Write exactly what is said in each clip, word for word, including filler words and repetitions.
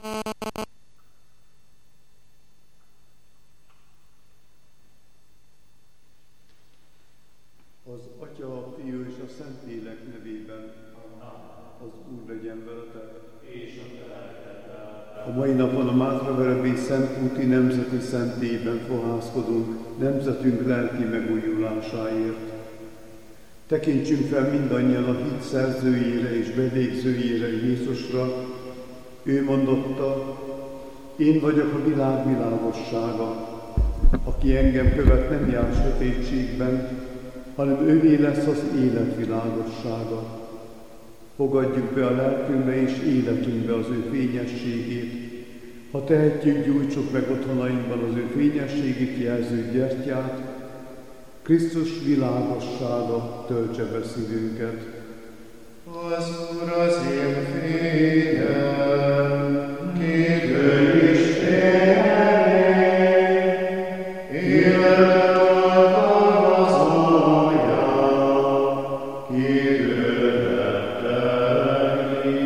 Az Atya, a Fiú és a Szentlélek nevében. Az Úr legyen veletek. És a te lelkeddel. A mai napon a Mátraverebély Szentúti Nemzeti Szentélyben fohászkodunk nemzetünk lelki megújulásáért. Tekintsünk fel mindannyian a hit szerzőjére és bevégzőjére, Jézusra. Ő mondotta: én vagyok a világ világossága. Aki engem követ, nem jár sötétségben, hanem ővé lesz az élet világossága. Fogadjuk be a lelkünkbe és életünkbe az ő fényességét. Ha tehetjük, gyújtsuk meg otthonainkban az ő fényességét jelző gyertyát. Krisztus világossága töltse be szívünket. Az Úr az én fényem, kitől Istenem, életem alkalmazója, kitől rettegni.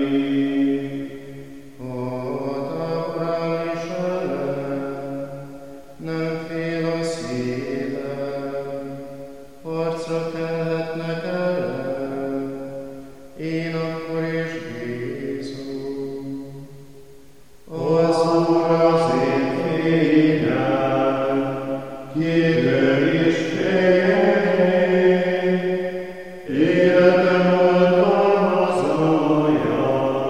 Ott ábrál is ellen, nem fél a szívem, harcra kelhetnek ellen, én akkor is bízom. Az Úr az én fényem, kitől is félek, életem oltalmazója,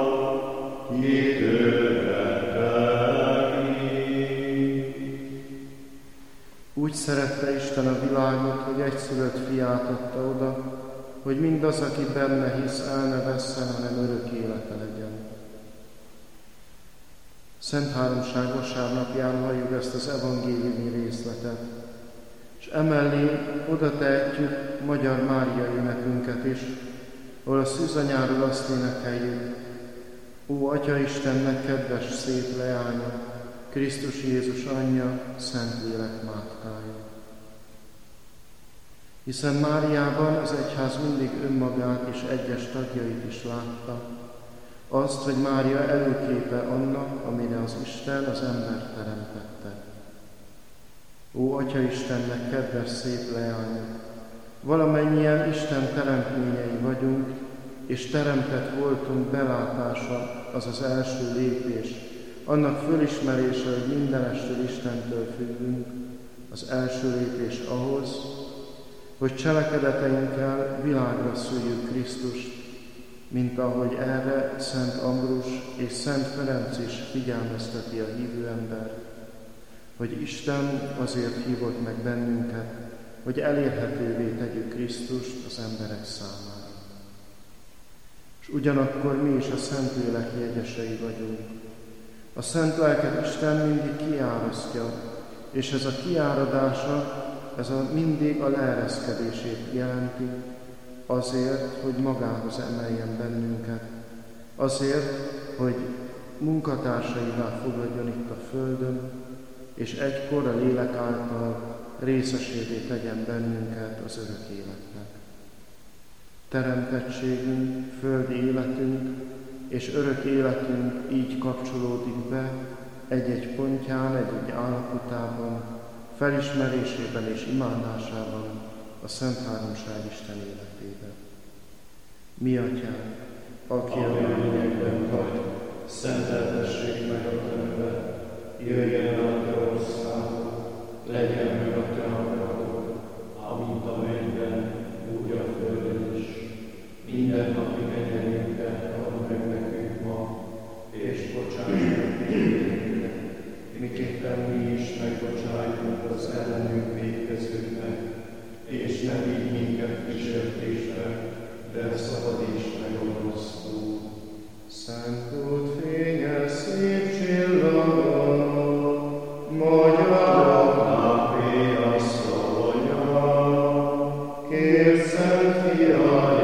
kitől rettegni. Úgy szerette Isten a világot, hogy egyszülött fiát adta oda, hogy mindaz, aki benne hisz, el ne vesszen, hanem örök élete legyen. Szent Háromság vasárnapján halljuk ezt az evangéliumi részletet, és emellé oda tehetjük Magyar Mária énekünket is, ahol a szűzanyáról azt énekeljük: ó, Atya Istennek kedves szép leánya, Krisztus Jézus anyja, Szentlélek mátkája. Hiszen Máriában az egyház mindig önmagát és egyes tagjait is látta, azt, hogy Mária előképe annak, amire az Isten az embert teremtette. Ó, Atya Istennek kedves szép leánya, valamennyien Isten teremtményei vagyunk, és teremtett voltunk belátása, az az első lépés, annak fölismerése, hogy mindenestől Istentől függünk, az első lépés ahhoz, hogy cselekedeteinkkel világra szüljük Krisztust, mint ahogy erre Szent Ambrus és Szent Ferenc is figyelmezteti a hívő ember, hogy Isten azért hívott meg bennünket, hogy elérhetővé tegyük Krisztust az emberek számára. És ugyanakkor mi is a Szentlélek jegyesei vagyunk. A Szent Lelket Isten mindig kiárasztja, és ez a kiáradása, ez a mindig a leereszkedését jelenti, azért, hogy magához emeljen bennünket, azért, hogy munkatársaivá fogadjon itt a földön, és egykor a lélek által részesévé tegyen bennünket az örök életnek. Teremtettségünk, földi életünk és örök életünk így kapcsolódik be egy-egy pontján, egy-egy állapotában, felismerésében és imádásában a Szent Háromság Isten életében. Mi Atyánk, aki a mennyekben vagy, szenteltessék meg a te neved, jöjjön el a te országod, legyen meg a te akaratod, amint a mennyben, úgy a földön is. Mindennapi kenyerünket add meg nekünk ma, és bocsáss meg vétkeinket, miképpen mi is megbocsájtunk az ellenünk vétkezőknek, és ne vigy minket kísértésbe, de szabadíts meg a rossztól. Szent út fénye szép csillaga, magyaroknak vérasszonya, kérj Szent Fia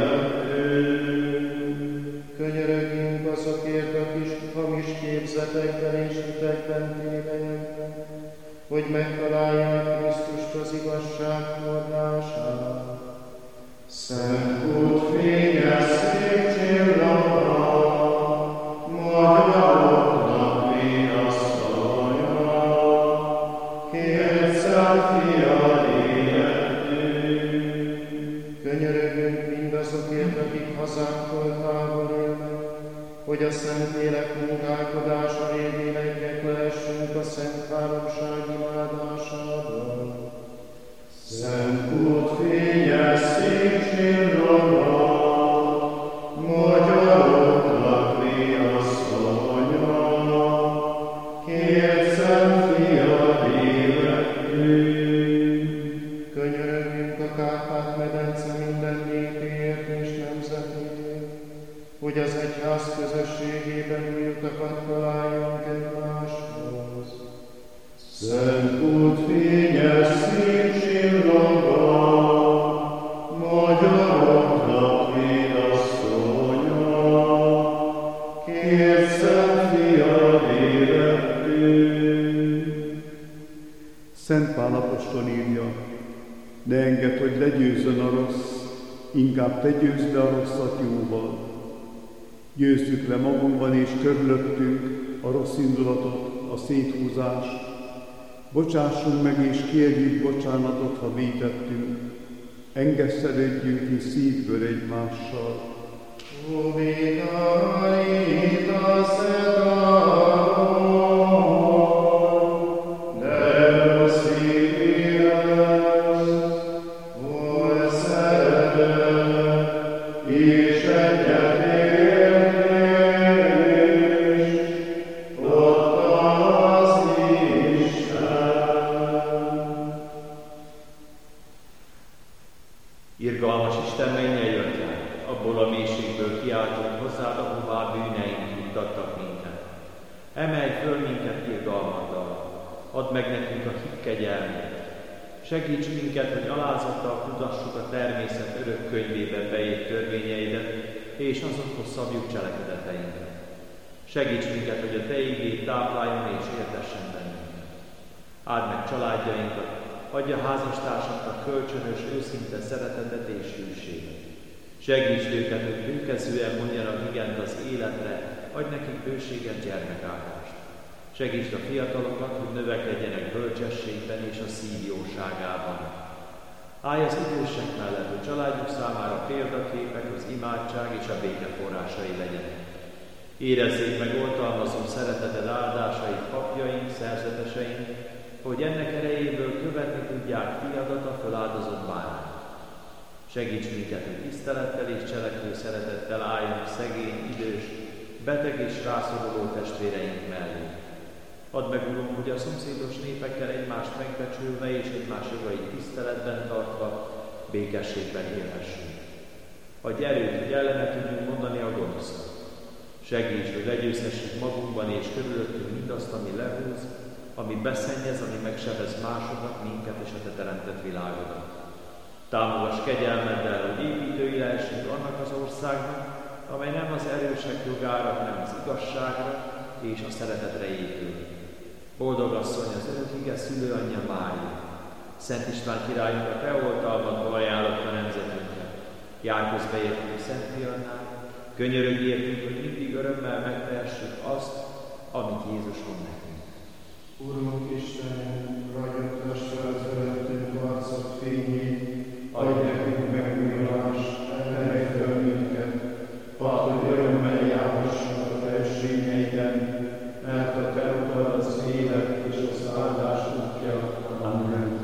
életünk. Könyörögjünk azokért a kis hamis képzetekben és hitekben tévejekben, hogy megtalálják Krisztust az igazság forrását. Szent út fénye szép csillaga, magyaroknak Könyörögjünk mindazokért, akik hazánktól távol élnek, hogy a Szentlélek munkálkodása révén lehessünk a Szent Háromság imádásában. Szent út fényes szép csillaggal, magyaroknak viaszonya, kért Szent Fiad életünk. Könyörögjünk a Kárpát-medence minden népéért és nemzetéért, hogy az egyház közösségében új utakat találjunk egymáshoz. Szent út fényes szép csillaggal, magyaroknak védasszonya, kért Szent Fiad életünk. Szent Pál apostol írja, ne engedd, hogy legyőzzön a rossz, inkább te győzd le a rosszat jóval. Győzzük le magunkban és körülöttünk a rossz indulatot, a széthúzást. Bocsássunk meg és kérjük bocsánatot, ha vétettünk. Engesztelődjünk és szívből egymással. Irgalmas Isten, mennyei Atyánk, abból a mélységből kiáltunk hozzád, ahová bűneink juttattak minket. Emelj föl minket irgalmaddal, add meg nekünk a hit kegyelmét. Segíts minket, hogy alázattal tudassuk a természet örök könyvében beírt törvényeidet, és azokhoz szabjuk cselekedeteinket. Segíts minket, hogy a Te igéd tápláljon és értessen bennünket. Áld meg családjainkat, adja házastársaknak kölcsönös, őszinte szeretetet és hűséget. Segíts őket, hogy bűnkezően mondjanak igent az életre, adj nekik bőséget, gyermekáldást. Segítsd a fiatalokat, hogy növekedjenek bölcsességben és a szív jóságában. Állj az idősek mellett, hogy családjuk számára példaképek, az imádság és a béke forrásai legyenek. Érezzék meg oltalmazó szereteted áldásait papjaink, szerzeteseink, hogy ennek erejéből követni tudják fiadat, a föláldozott bárányt. Segíts minket, hogy tisztelettel és cselekvő szeretettel álljunk szegény, idős, beteg és rászoruló testvéreink mellé. Add meg, Urunk, hogy a szomszédos népekkel egymást megbecsülve és egymás jogait tiszteletben tartva, békességben élhessünk. Adj erőt, hogy ellene tudjunk mondani a gonosznak. Segíts, hogy legyőzhessük magunkban és körülöttünk mindazt, ami lehúz, ami beszennyez, ami megsebez másokat, minket és a Te teremtett világodat. Támogass kegyelmeddel, hogy építői lehessünk annak az országnak, amely nem az erősek jogára, hanem az igazságra és a szeretetre épül. Boldog asszony, az örök ige szülőanyja Mária, Szent István királyunk a Te oltalmadba ajánlotta nemzetünket. Jár közbe értünk Szent Fiadnál, könyörögj értünk, hogy mindig örömmel megtehessük azt, amit Jézus mond nekünk. Urunk Istenünk, ragyogtass fel az előttünk arcod fényét, adj nekünk megújulást, emelj föl minket, add, hogy örömmel járhassunk a Te ösvényeiden, mert a Te utad az élet és az áldás útja. Amen.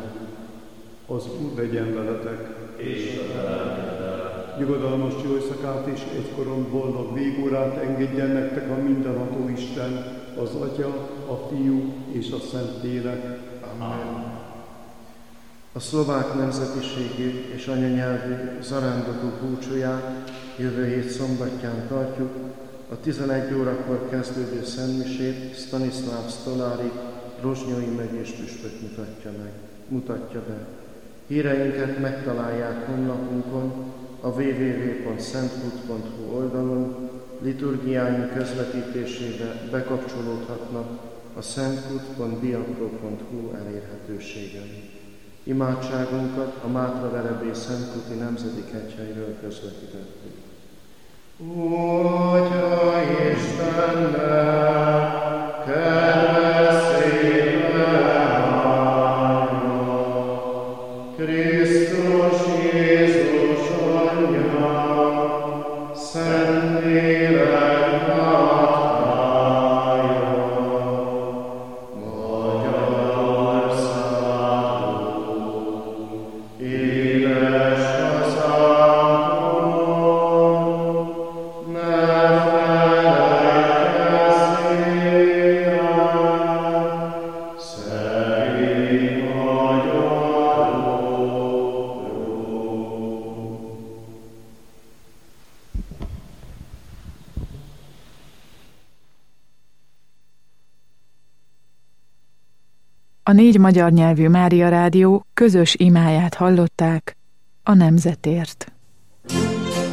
Az Úr legyen veletek, És a Te lelkeddel. Nyugodalmas jó éjszakát és egykoron boldog végórát engedjen nektek a mindenható Isten, az Atya, a Fiú és a Szentlélek. Amen. A szlovák nemzetiségű és anyanyelvű zarándokú búcsúját jövő hét szombatján tartjuk. A tizenegy órakor kezdődő szentmisét Stanislav Stolári, Rozsnyói megyés püspök mutatja meg, mutatja be. Híreinket megtalálják honlapunkon, a double-u double-u double-u pont szentput pont hu oldalon, liturgiáink közvetítésébe bekapcsolódhatnak a szentput pont biapro pont hu elérhetőségen. Imádságunkat a Mátraverebé Szentputi Nemzeti Kegyhelyről közvetítettük. Atya Istennel, kedves szépen, Krisztus Jézus A négy magyar nyelvű Mária Rádió közös imáját hallották a nemzetért.